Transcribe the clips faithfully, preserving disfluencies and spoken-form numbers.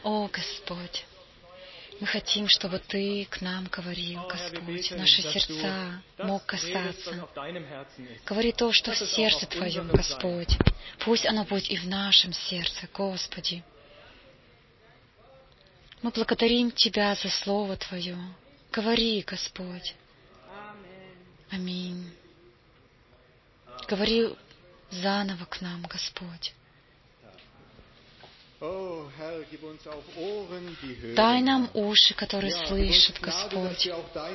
О, Господь, мы хотим, чтобы Ты к нам говорил, Господь, наши сердца мог касаться. Говори то, что в сердце Твоем, Господь. Пусть оно будет и в нашем сердце, Господи. Мы благодарим Тебя за Слово Твое. Говори, Господь. Аминь. Говори заново к нам, Господь. Дай нам уши, которые слышат, Господь.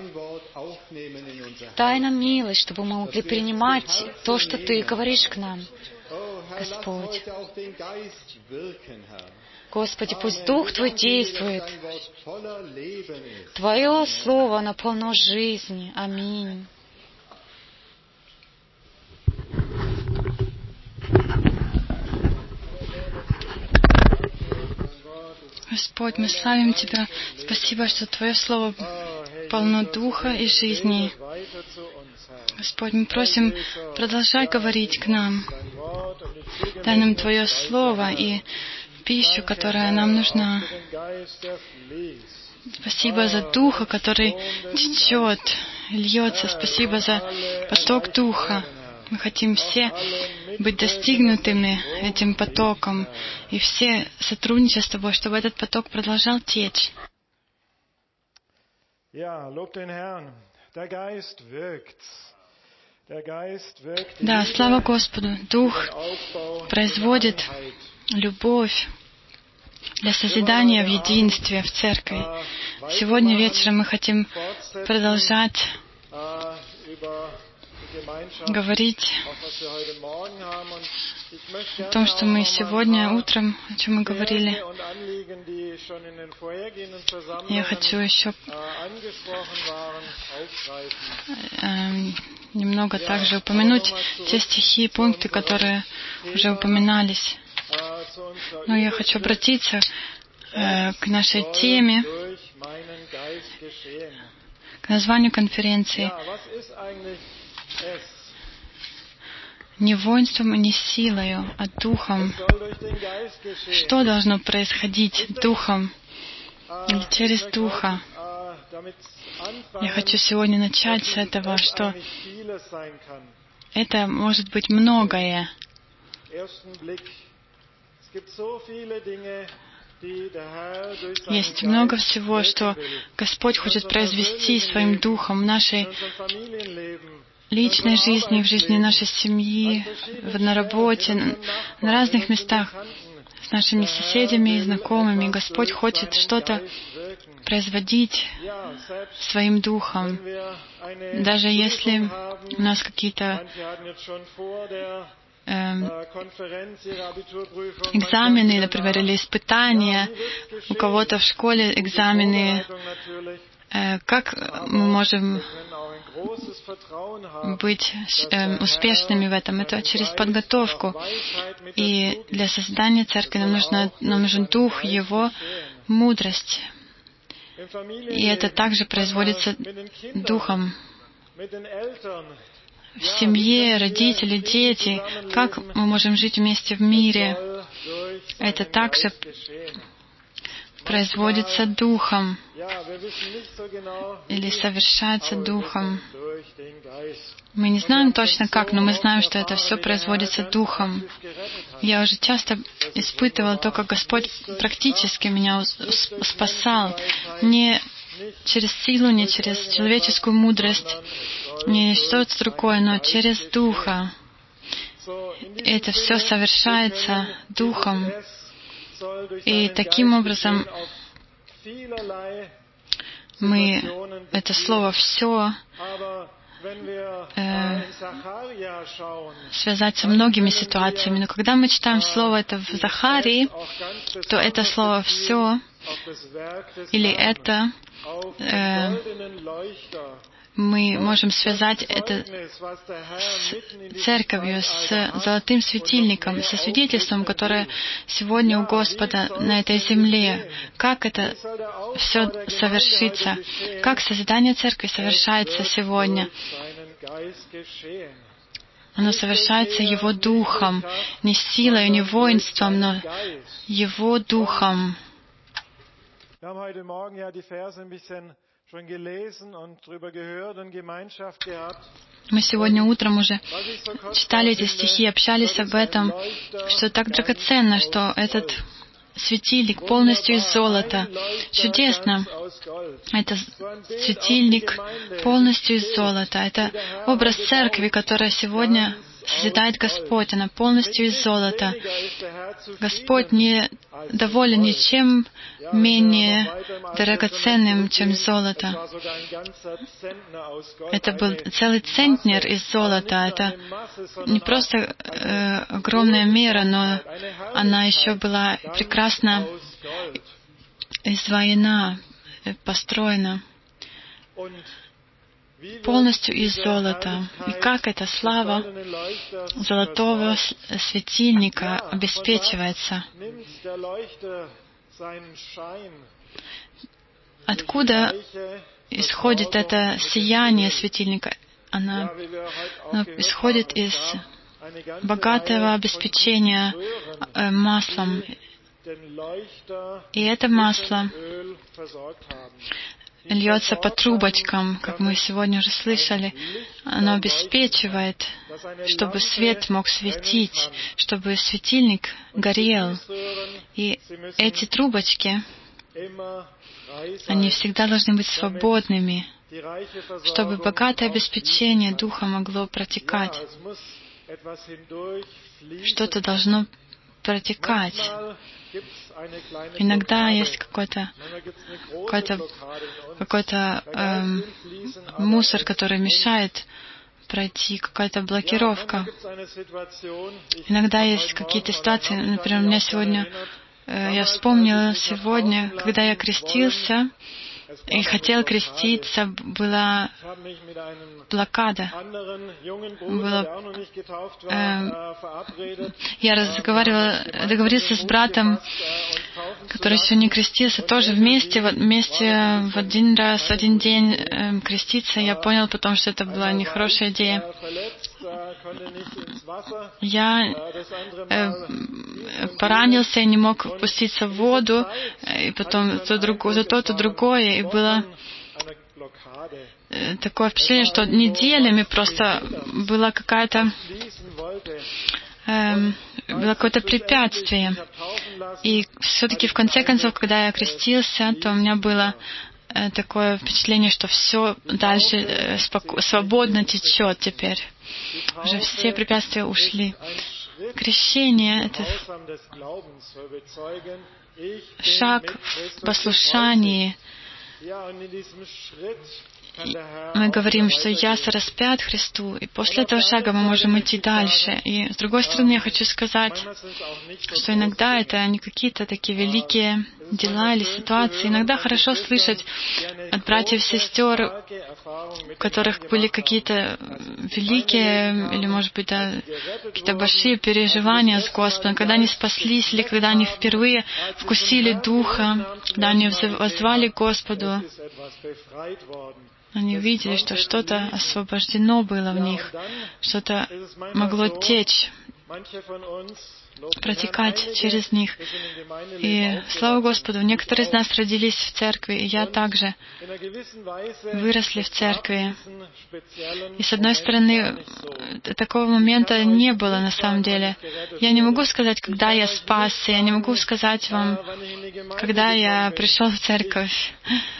Дай нам милость, чтобы мы могли принимать то, что Ты говоришь к нам, Господь. Господи, пусть Дух Твой действует. Твое Слово, оно полно жизни. Аминь. Господь, мы славим Тебя. Спасибо, что Твое Слово полно духа и жизни. Господь, мы просим, продолжай говорить к нам. Дай нам Твое Слово и пищу, которая нам нужна. Спасибо за Духа, который течет, льется. Спасибо за поток Духа. Мы хотим все быть достигнутыми этим потоком и все сотрудничать с Тобой, чтобы этот поток продолжал течь. Да, слава Господу. Дух производит любовь для созидания в единстве, в церкви. Сегодня вечером мы хотим продолжать говорить о том, что мы сегодня утром, о чем мы говорили. Я хочу еще э, немного также упомянуть те стихи и пункты, которые уже упоминались. Но я хочу обратиться э, к нашей теме, к названию конференции. Не воинством и не силою, а духом. Что должно происходить духом или через духа? Я хочу сегодня начать с этого, что это может быть многое. Есть много всего, что Господь хочет произвести Своим Духом в нашей личной жизни, в жизни нашей семьи, на работе, на разных местах, с нашими соседями и знакомыми. Господь хочет что-то производить Своим Духом. Даже если у нас какие-то экзамены, например, или испытания, у кого-то в школе экзамены, как мы можем быть успешными в этом? Это через подготовку. И для создания церкви нам, нужно, нам нужен Дух, Его мудрость. И это также производится Духом. В семье, родители, дети, как мы можем жить вместе в мире, это также производится Духом или совершается Духом. Мы не знаем точно как, но мы знаем, что это все производится Духом. Я уже часто испытывала то, как Господь практически меня спасал. Не через силу, не через человеческую мудрость, не что-то другое, но через Духа. Это все совершается Духом. И таким образом мы это слово «все» э, связать со многими ситуациями. Но когда мы читаем слово это в Захарии, то это слово «все» или «это» э, мы можем связать это с церковью, с золотым светильником, со свидетельством, которое сегодня у Господа на этой земле. Как это все совершится? Как созидание церкви совершается сегодня? Оно совершается Его Духом, не силой, не воинством, но Его Духом. Мы сегодня утром уже читали эти стихи, общались об этом, что так драгоценно, что этот светильник полностью из золота. Чудесно. Это светильник полностью из золота. Это образ церкви, которая сегодня созидает Господь. Она полностью из золота. Господь не доволен ничем менее драгоценным, чем золото. Это был целый центнер из золота. Это не просто э, огромная мера, но она еще была прекрасно изваяна, построена полностью из золота. И как эта слава золотого светильника обеспечивается? Откуда исходит это сияние светильника? Оно, оно исходит из богатого обеспечения э, маслом. И это масло льется по трубочкам, как мы сегодня уже слышали. Оно обеспечивает, чтобы свет мог светить, чтобы светильник горел. И эти трубочки, они всегда должны быть свободными, чтобы богатое обеспечение Духа могло протекать. Что-то должно протекать. Иногда есть какой-то какой-то, какой-то эм, мусор, который мешает пройти, какая-то блокировка. Иногда есть какие-то ситуации, например, у меня сегодня, э, я вспомнила сегодня, когда я крестился, и хотел креститься, была блокада. Была, э, я разговаривала, договорился с братом, который еще не крестился, тоже вместе, вместе в один раз, в один день э, креститься. Я понял потом, что это была нехорошая идея. Я э, поранился и не мог опуститься в воду, и потом то, друго, то то, то другое, и было э, такое впечатление, что неделями просто была какая-то э, было какое-то препятствие. И все-таки в конце концов, когда я крестился, то у меня было э, такое впечатление, что все дальше э, споко- свободно течет теперь. Уже все препятствия ушли. Крещение — это шаг в послушании. Мы говорим, что я сораспят Христу, и после этого шага мы можем идти дальше. И с другой стороны, я хочу сказать, что иногда это не какие-то такие великие дела или ситуации. Иногда хорошо слышать от братьев и сестер, у которых были какие-то великие или, может быть, да, какие-то большие переживания с Господом, когда они спаслись или когда они впервые вкусили Духа, когда они воззвали к Господу. Они увидели, что что-то освобождено было в них, что-то могло течь, протекать через них. И слава Господу, некоторые из нас родились в церкви, и я также выросли в церкви. И с одной стороны, такого момента не было на самом деле. Я не могу сказать, когда я спасся, я не могу сказать вам, когда я пришел в церковь.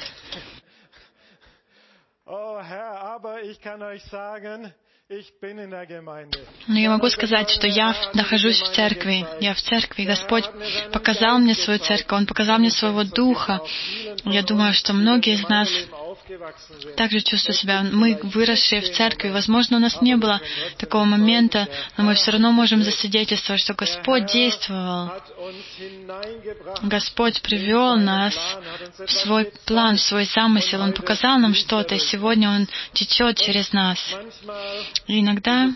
Но я могу сказать, что я нахожусь в церкви. Я в церкви. Господь показал мне свою церковь. Он показал мне своего Духа. Я думаю, что многие из нас также чувствуют себя. Мы, выросшие в церкви, возможно, у нас не было такого момента, но мы все равно можем засвидетельствовать, что Господь действовал. Господь привел нас в свой план, в свой замысел. Он показал нам что-то, и сегодня Он течет через нас. И иногда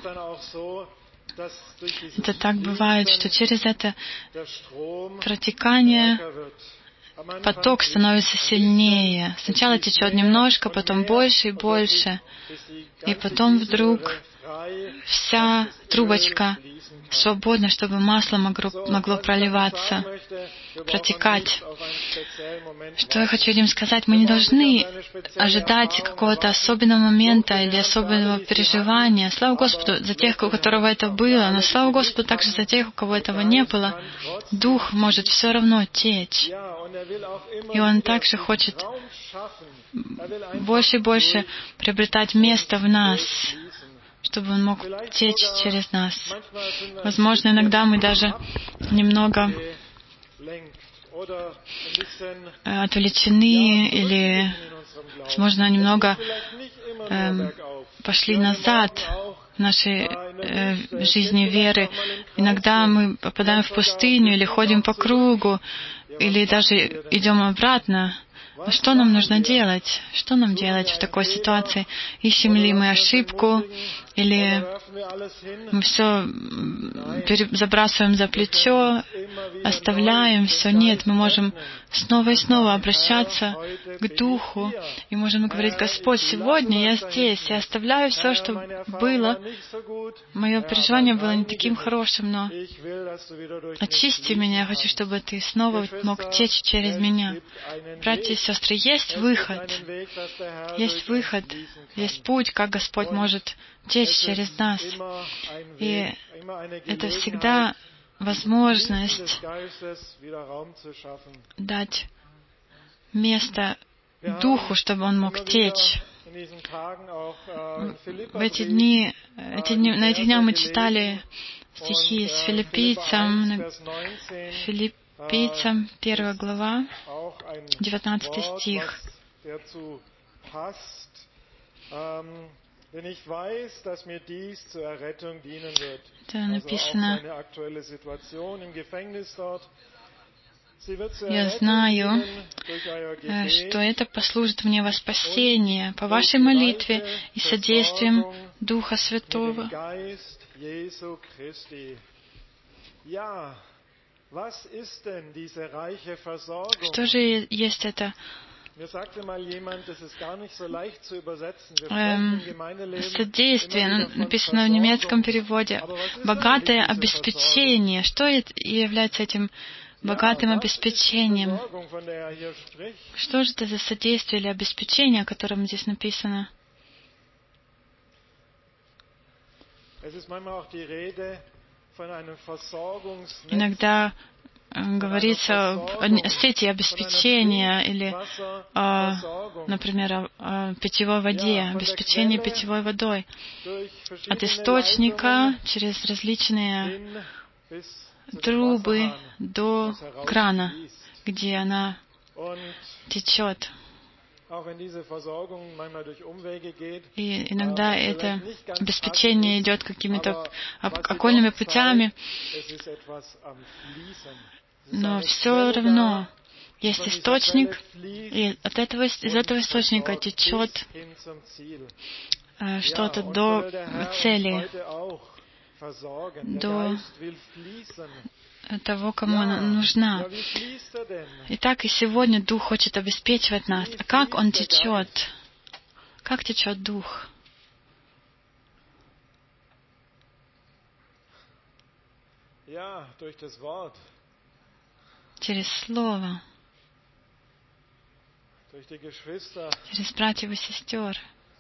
это так бывает, что через это протекание поток становится сильнее. Сначала течет немножко, потом больше и больше. И потом вдруг вся трубочка свободна, чтобы масло могло, могло проливаться. протекать. Что я хочу этим сказать? Мы не должны ожидать какого-то особенного момента или особенного переживания. Слава Господу за тех, у которого это было, но слава Господу также за тех, у кого этого не было. Дух может все равно течь. И Он также хочет больше и больше приобретать место в нас, чтобы Он мог течь через нас. Возможно, иногда мы даже немного отвлечены или, возможно, немного э, пошли назад в нашей э, жизни веры. Иногда мы попадаем в пустыню или ходим по кругу, или даже идем обратно. Но что нам нужно делать? Что нам делать в такой ситуации? Ищем ли мы ошибку? Или мы все забрасываем за плечо, оставляем все? Нет, мы можем снова и снова обращаться к Духу. И можем говорить: Господь, сегодня я здесь, я оставляю все, что было. Мое переживание было не таким хорошим, но очисти меня. Я хочу, чтобы Ты снова мог течь через меня. Братья и сестры, есть выход. Есть выход. Есть путь, как Господь может течь через нас. И это всегда возможность дать место Духу, чтобы Он мог течь. В эти дни, эти дни на этих днях мы читали стихи с Филиппийцам, Филиппийцам, первая глава, девятнадцатый стих. Это написано: «Я знаю, что это послужит мне во спасение по вашей молитве и содействием Духа Святого». Что же есть это эм, содействие, написано в немецком переводе, богатое обеспечение. Что является этим богатым обеспечением? Что же это за содействие или обеспечение, о котором здесь написано? Иногда говорится о сети обеспечения или, о, например, о питьевой воде, обеспечении питьевой водой от источника через различные трубы до крана, где она течет. И иногда это обеспечение идет какими-то окольными путями, но все равно есть источник, и от этого, из этого источника течет что-то до цели, до того, кому она нужна. Итак, и сегодня Дух хочет обеспечивать нас. А как Он течет? Как течет Дух? Через Слово. Через братьев и сестер.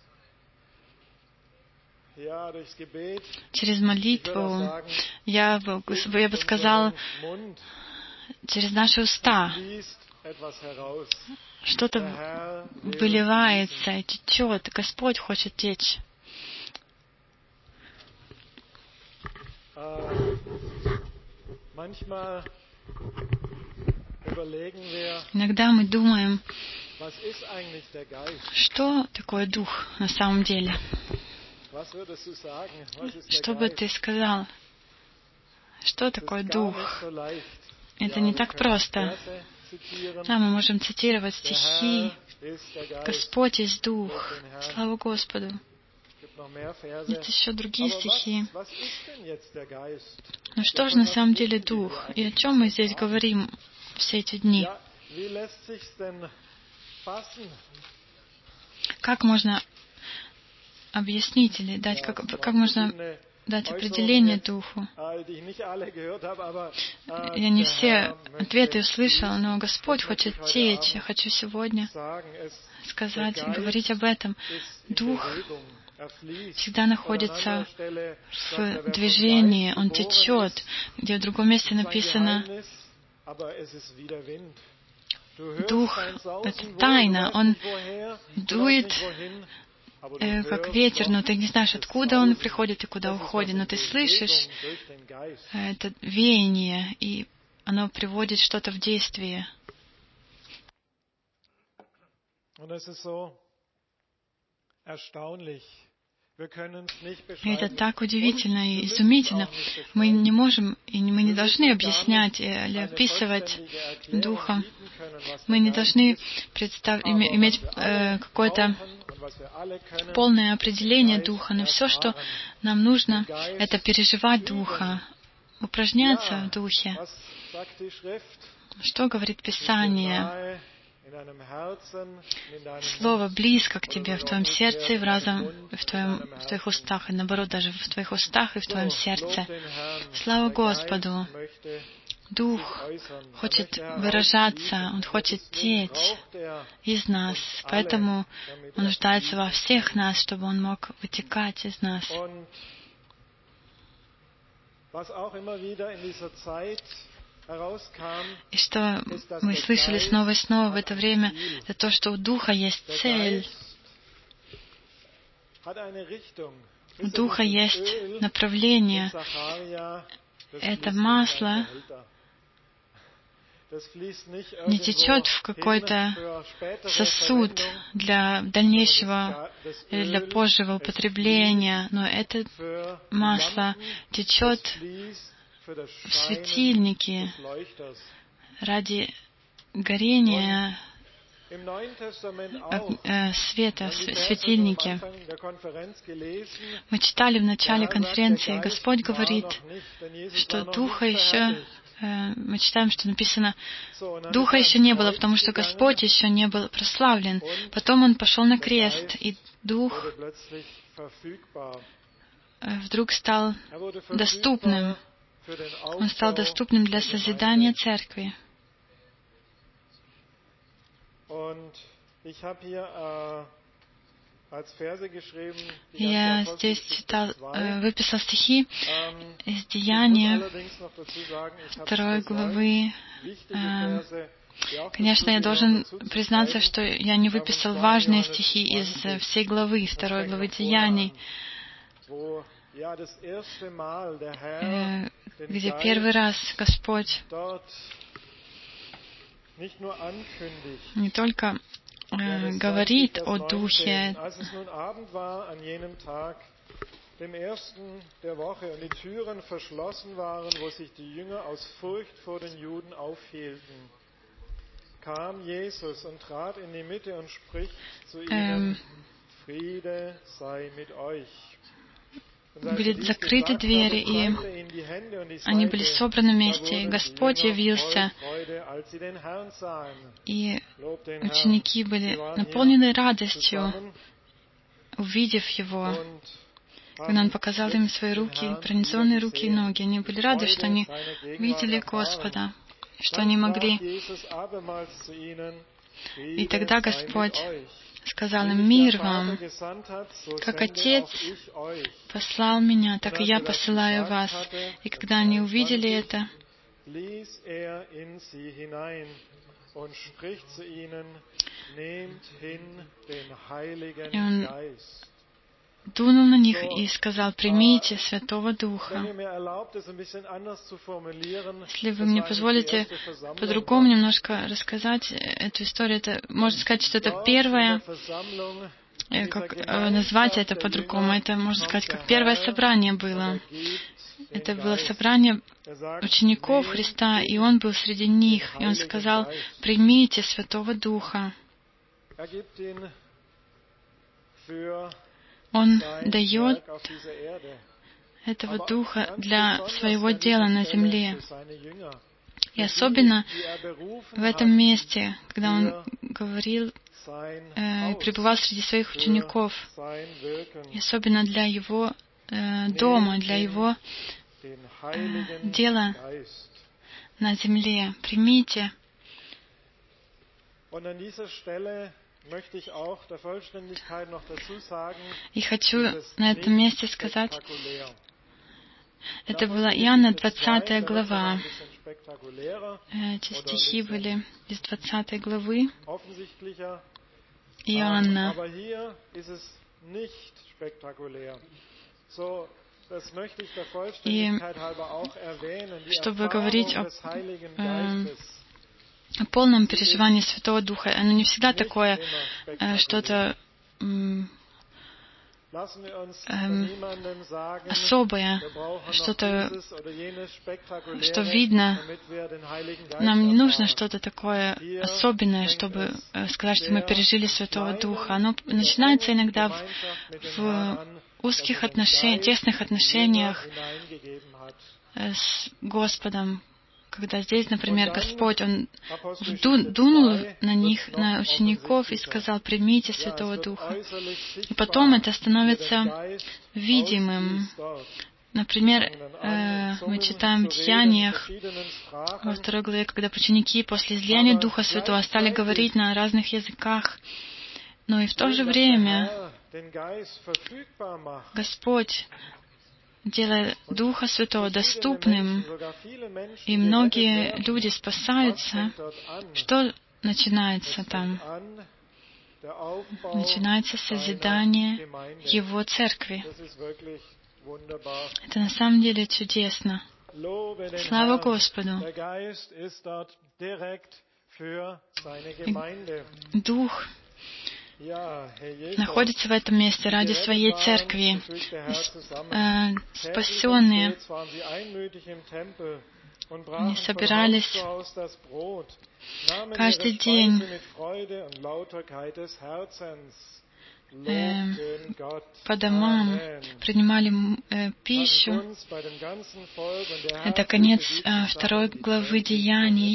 Через молитву, я бы, я бы сказал, через наши уста. Что-то выливается и течет. Господь хочет течь. Иногда мы думаем, что такое Дух на самом деле? Что бы ты сказал? Что такое Дух? Это не так просто. Да, мы можем цитировать стихи. Господь есть Дух. Слава Господу. Есть еще другие стихи. Но что же на самом деле Дух? И о чем мы здесь говорим все эти дни? Как можно объяснить или дать, как, как можно дать определение Духу. Я не все ответы услышал, но Господь хочет течь. Я хочу сегодня сказать, говорить об этом. Дух всегда находится в движении, он течет, где в другом месте написано Дух — это тайна, он дует э, как ветер, но ты не знаешь, откуда он приходит и куда уходит, но ты слышишь э, это веяние, и оно приводит что-то в действие. И это так удивительно и изумительно. Мы не можем и мы не должны объяснять или описывать Духа. Мы не должны представ... иметь э, какое-то полное определение Духа. Но все, что нам нужно, это переживать Духа, упражняться в Духе. Что говорит Писание? Слово близко к тебе, в твоем сердце и в разом в, твоем, в твоих устах, и наоборот, даже в твоих устах и в твоем сердце. Слава Господу! Дух хочет выражаться, Он хочет течь из нас, поэтому Он нуждается во всех нас, чтобы Он мог вытекать из нас. И что мы слышали снова и снова в это время, это то, что у Духа есть цель. У Духа есть направление. Это масло не течет в какой-то сосуд для дальнейшего или для позжего употребления, но это масло течет в светильнике ради горения э, света в светильнике. Мы читали в начале конференции, Господь говорит, что Духа еще, э, мы читаем, что написано, Духа еще не было, потому что Господь еще не был прославлен. Потом Он пошел на крест, и Дух вдруг стал доступным. Он стал доступным для созидания церкви. Я здесь читал, выписал стихи из Деяния второй главы. Конечно, я должен признаться, что я не выписал важные стихи из всей главы, второй главы Деяний, где первый раз Господь не только э, говорит о Духе, эм, были закрыты двери, и они были собраны вместе, и Господь явился, и ученики были наполнены радостью, увидев Его. Когда Он показал им свои руки, пронизанные руки и ноги, они были рады, что они видели Господа, что они могли. И тогда Господь сказал им: «Мир вам! Как Отец послал Меня, так и Я посылаю вас». И когда они увидели это, и Он дунул на них и сказал: «Примите Святого Духа». Если вы мне позволите по-другому немножко рассказать эту историю, это, можно сказать, что это первое, как назвать это по-другому, это, можно сказать, как первое собрание было. Это было собрание учеников Христа, и Он был среди них, и Он сказал: «Примите Святого Духа». Он дает этого Духа для своего дела на земле. И особенно в этом месте, когда Он говорил, э, пребывал среди своих учеников, и особенно для Его э, дома, для Его э, дела на земле. Примите. И хочу на этом месте сказать, это была Иоанна двадцатая глава. Эти стихи были из двадцатой главы Иоанна. И чтобы говорить о, э, о полном переживании Святого Духа, оно не всегда такое э, что-то э, э, особое, что-то, что видно. Нам не нужно что-то такое особенное, чтобы э, сказать, что мы пережили Святого Духа. Оно начинается иногда в, в узких отношениях, тесных отношениях с Господом, когда здесь, например, Господь, Он вду, дунул на них, на учеников и сказал: примите Святого Духа. И потом это становится видимым. Например, э, мы читаем в Деяниях во второй главе, когда ученики после излияния Духа Святого стали говорить на разных языках, но и в то же время Господь, делая Духа Святого доступным, и многие люди спасаются, что начинается там? Начинается созидание Его Церкви. Это на самом деле чудесно. Слава Господу! И Дух находится в этом месте ради Своей Церкви. Э, спасенные, они собирались каждый день э, по домам, принимали э, пищу. Это конец э, второй главы Деяний.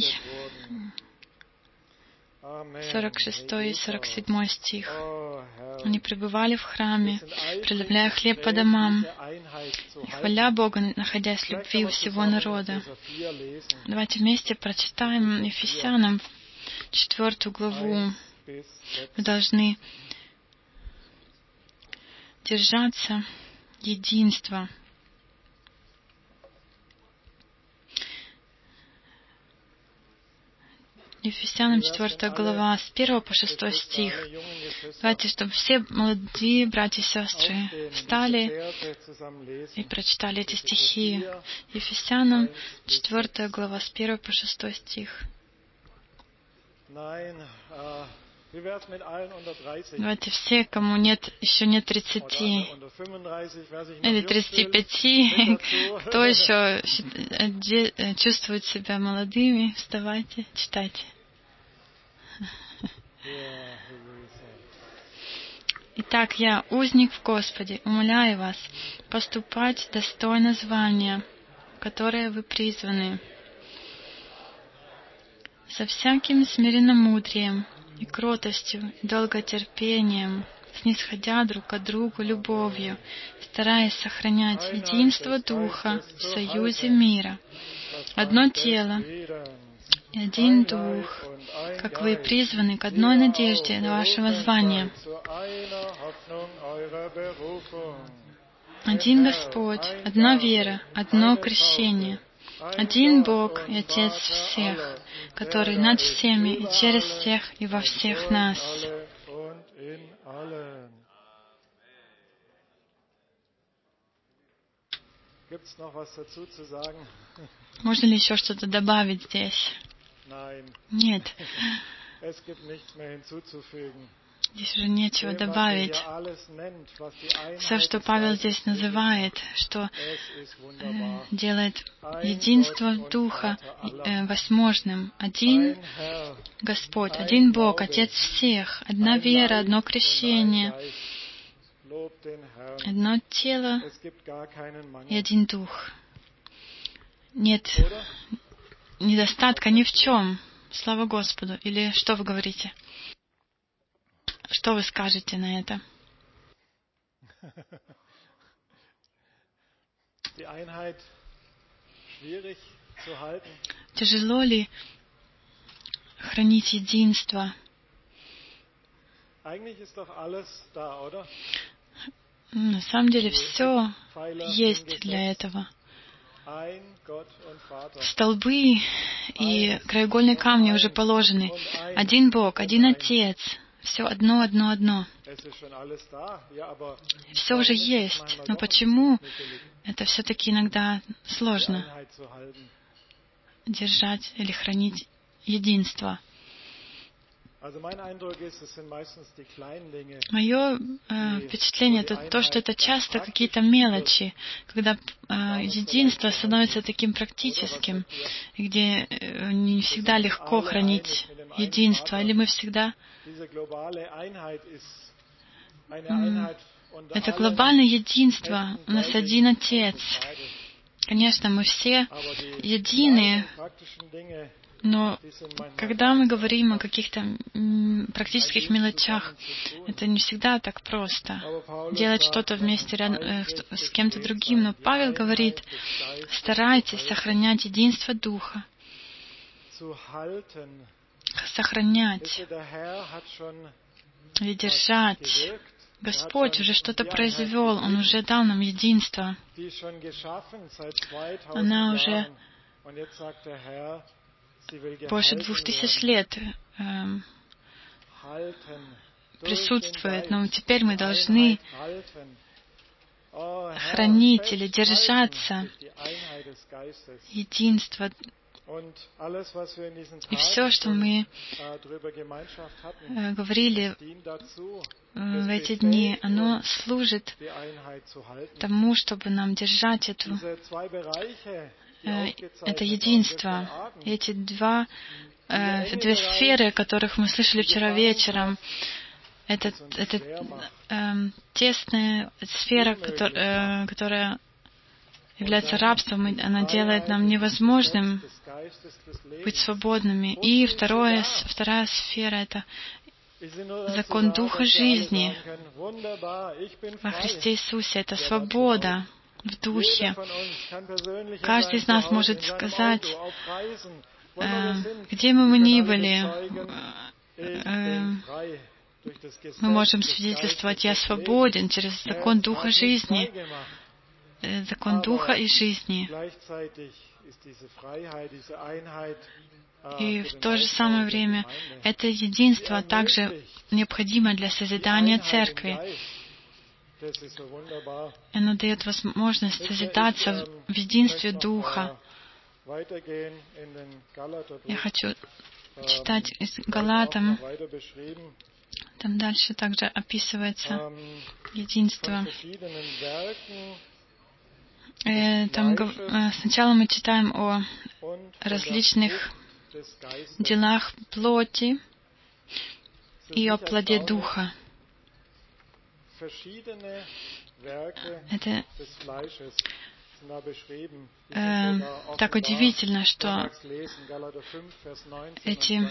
сорок шестой и сорок седьмой стих. Они пребывали в храме, преломляя хлеб по домам, и хваля Бога, находясь в любви у всего народа. Давайте вместе прочитаем Ефесянам четвертую главу. Мы должны держаться единства. Ефесянам четвертая глава, с первого по шестой стих. Давайте, чтобы все молодые братья и сестры встали и прочитали эти стихи. Ефесянам четвертая глава, с первого по шестой стих. Давайте все, кому нет, еще нет тридцати или тридцати пяти, кто еще чувствует себя молодыми, вставайте, читайте. Итак, я, узник в Господе, умоляю вас поступать достойно звания, в которое вы призваны, со всяким смиренномудрием и кротостью, и долготерпением, снисходя друг к другу любовью, стараясь сохранять единство Духа в союзе мира. Одно тело и один Дух, как вы призваны к одной надежде на вашего звания. Один Господь, одна вера, одно крещение. Один Бог и Отец всех, который над всеми и через всех и во всех нас. Можно ли еще что-то добавить здесь? Нет. Здесь уже нечего добавить. Все, что Павел здесь называет, что э, делает единство Духа э, возможным. Один Господь, один Бог, Отец всех, одна вера, одно крещение, одно тело и один Дух. Нет недостатка ни в чем. Слава Господу. Или что вы говорите? Что вы скажете на это? Тяжело ли хранить единство? На самом деле все есть для этого. Столбы и краеугольные камни уже положены. Один Бог, один Отец. Все одно, одно, одно. Все уже есть. Но почему это все-таки иногда сложно держать или хранить единство? Мое э, впечатление это то, что это часто какие-то мелочи, когда э, единство становится таким практическим, где э, не всегда легко хранить единство, или мы всегда... Это глобальное единство, у нас один Отец. Конечно, мы все едины, но когда мы говорим о каких-то практических мелочах, это не всегда так просто. Делать что-то вместе рядом, э, с кем-то другим. Но Павел говорит, старайтесь сохранять единство Духа. Сохранять и держать. Господь уже что-то произвел, Он уже дал нам единство. Она уже больше двух тысяч лет э, присутствует, но теперь мы должны хранить или держаться единства. И все, что мы э, говорили э, в эти дни, оно служит тому, чтобы нам держать эту это единство. Эти два, э, две сферы, о которых мы слышали вчера вечером, это, это э, тесная сфера, которая, э, которая является рабством, и она делает нам невозможным быть свободными. И второе, вторая сфера — это закон Духа жизни во Христе Иисусе. Это свобода в Духе. Каждый из нас может сказать, э, где бы мы ни были, э, мы можем свидетельствовать: «Я свободен через закон Духа жизни», э, закон Духа и жизни. И в то же самое время это единство также необходимо для созидания Церкви. Оно дает возможность созидаться в единстве Духа. Я хочу читать из Галатам. Там дальше также описывается единство. Там сначала мы читаем о различных делах плоти и о плоде Духа. Это э, так удивительно, что эти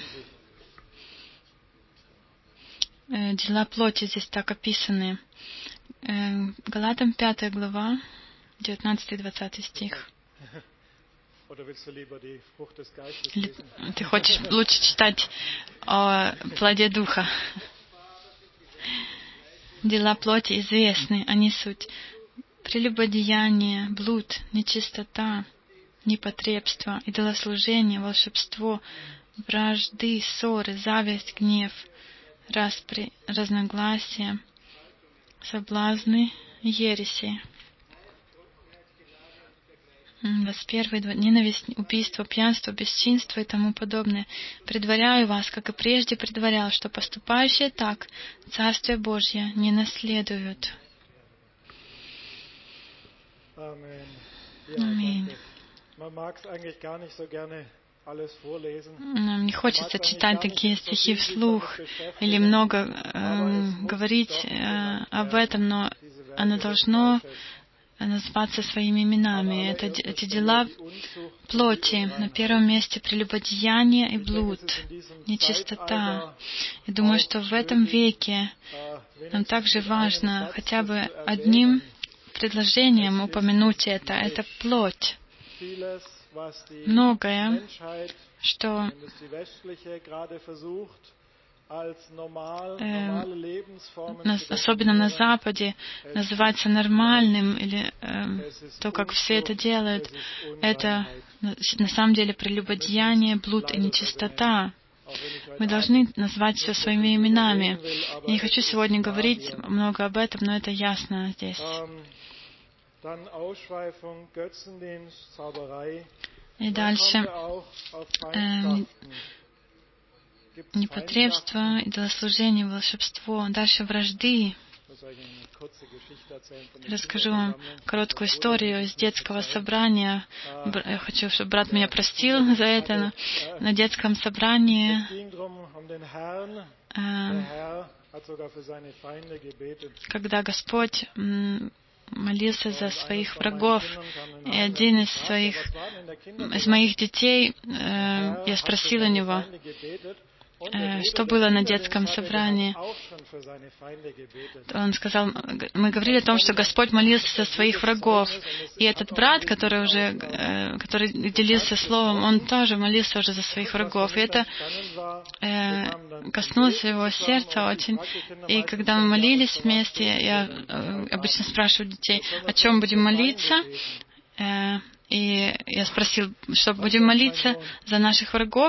э, дела плоти здесь так описаны. Э, Галатам пятая глава, девятнадцатый-двадцатый стих. Или ты хочешь лучше читать о плоде Духа? Дела плоти известны, они суть: прелюбодеяние, блуд, нечистота, непотребство, идолослужение, волшебство, вражды, ссоры, зависть, гнев, распри, разногласия, соблазны, ереси. двадцать первый. Ненависть, убийство, пьянство, бесчинство и тому подобное. Предваряю вас, как и прежде предварял, что поступающие так Царствие Божье не наследуют. Аминь. Нам не хочется читать такие стихи вслух или много э, говорить э, об этом, но оно должно назваться своими именами. Это эти дела плоти. На первом месте прелюбодеяние и блуд, нечистота. Я думаю, что в этом веке нам также важно хотя бы одним предложением упомянуть это. Это плоть. Многое, что э, особенно на Западе, называется нормальным, или э, то, как все это делают, это на самом деле прелюбодеяние, блуд и нечистота. Мы должны назвать все своими именами. Я не хочу сегодня говорить много об этом, но это ясно здесь. И дальше э, непотребство, идолослужение, волшебство. Дальше вражды. Расскажу вам короткую историю из детского собрания. Я хочу, чтобы брат меня простил за это. Но на детском собрании э, когда Господь м, молился за своих врагов, и один из своих, из моих детей, э, я спросила у него, э, что было на детском собрании. Он сказал, мы говорили о том, что Господь молился за своих врагов. И этот брат, который уже, э, который делился словом, он тоже молился уже за своих врагов. И это э, коснулось его сердца очень. И когда мы молились вместе, я э, обычно спрашиваю детей, о чем будем молиться. Э, и я спросил, что будем молиться за наших врагов.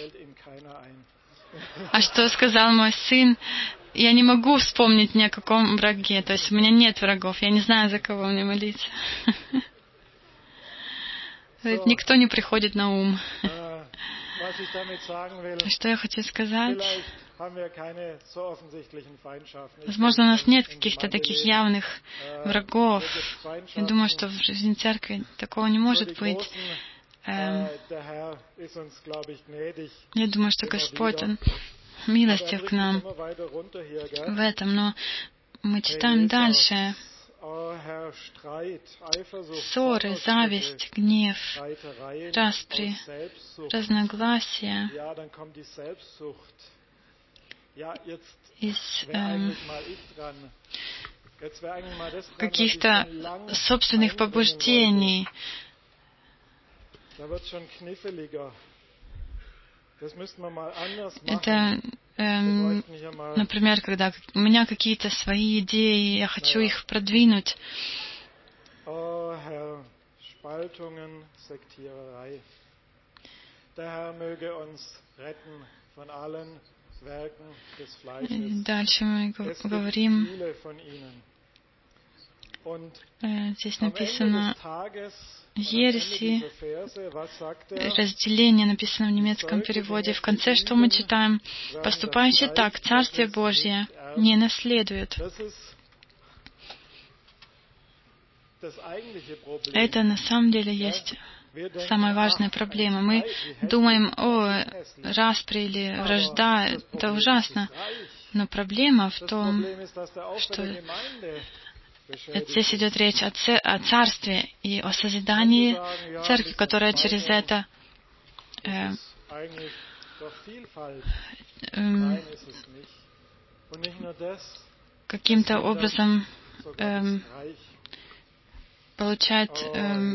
А что сказал мой сын? Я не могу вспомнить ни о каком враге. То есть у меня нет врагов. Я не знаю, за кого мне молиться. Никто не приходит на ум. Что я хочу сказать? Возможно, у нас нет каких-то таких явных врагов. Я думаю, что в жизни церкви такого не может быть. Эм, я думаю, что Господь, Он милостив к нам в этом, но мы читаем дальше. Ссоры, зависть, гнев, распри, разногласия. Из эм, каких-то собственных побуждений. Это, эм, например, когда у меня какие-то свои идеи, я хочу их продвинуть. И дальше мы говорим, э, здесь написано ереси, разделение, написано в немецком переводе. В конце что мы читаем? Поступающий так, Царствие Божье не наследует. Это на самом деле есть самая важная проблема. Мы думаем, о, распри или вражда, это ужасно. Но проблема в том, что здесь идет речь о, ц... о царстве и о созидании церкви, которая через это э, э, каким-то образом э, получает, э,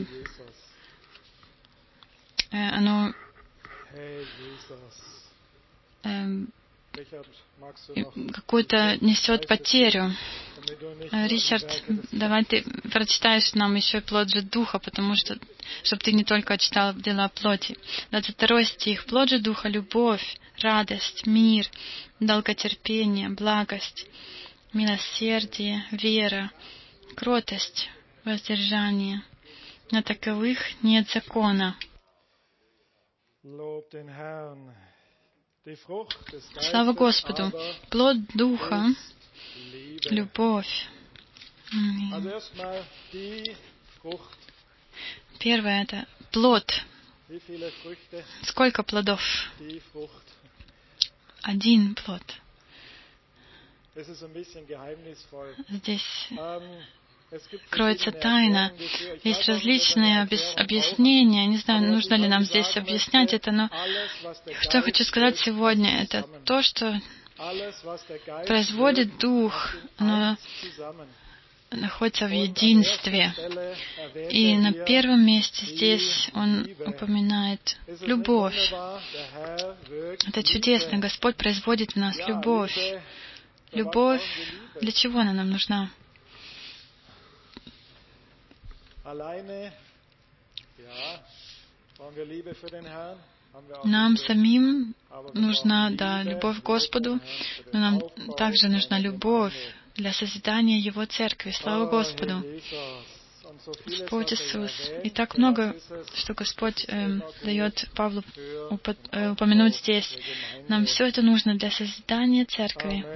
э, оно э, какую-то несет потерю. Ричард, давай ты прочитаешь нам еще плод же Духа, потому что, чтобы ты не только читал дела плоти. двадцать второй стих. Плод же Духа — любовь, радость, мир, долготерпение, благость, милосердие, вера, кротость, воздержание. На таковых нет закона. Слава Господу! Плод Духа — любовь. Первое — это плод. Сколько плодов? Один плод. Здесь кроется тайна. Есть различные объяснения. Не знаю, нужно ли нам здесь объяснять это, но что я хочу сказать сегодня, это то, что производит Дух, но находится в единстве. И на первом месте здесь он упоминает любовь. Это чудесно. Господь производит в нас любовь. Любовь, для чего она нам нужна? Нам самим нужна, да, любовь к Господу, но нам также нужна любовь для созидания Его Церкви. Слава Господу! Господь Иисус. И так много, что Господь э, дает Павлу упо- э, упомянуть здесь. Нам все это нужно для созидания Церкви.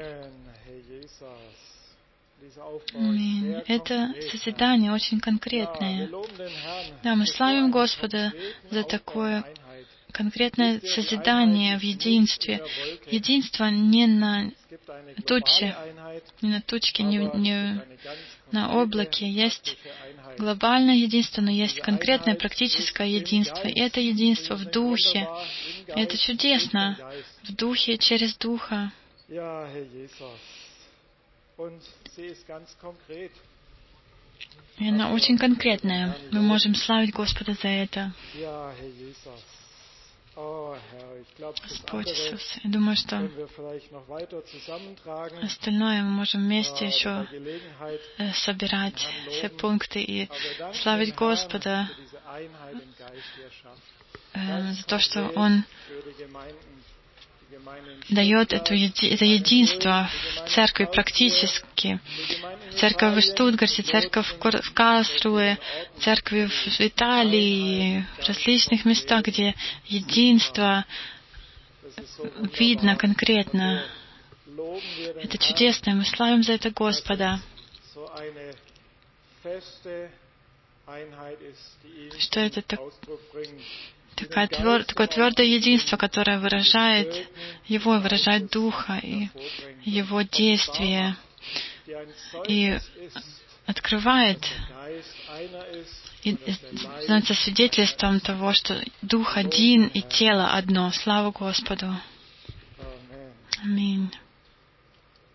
Аминь. Это созидание очень конкретное. Да, мы славим Господа за такое конкретное созидание в единстве. Единство не на туче, не на тучке, не, не на облаке. Есть глобальное единство, но есть конкретное практическое единство. И это единство в Духе. И это чудесно. В Духе, через Духа. И она очень конкретная. Мы можем славить Господа за это. Господь Иисус. Я думаю, что остальное мы можем вместе еще э, собирать все пункты и славить Господа э, за то, что Он дает это, еди, это единство в церкви практически. Церковь в Штутгарте, церковь в Карлсруhe, церкви в Италии, в различных местах, где единство видно конкретно. Это чудесно, мы славим за это Господа. Что это так, такое, твер, такое твердое единство, которое выражает Его, выражает Духа и Его действие, и открывает, и становится свидетельством того, что Дух один и тело одно. Слава Господу! Аминь.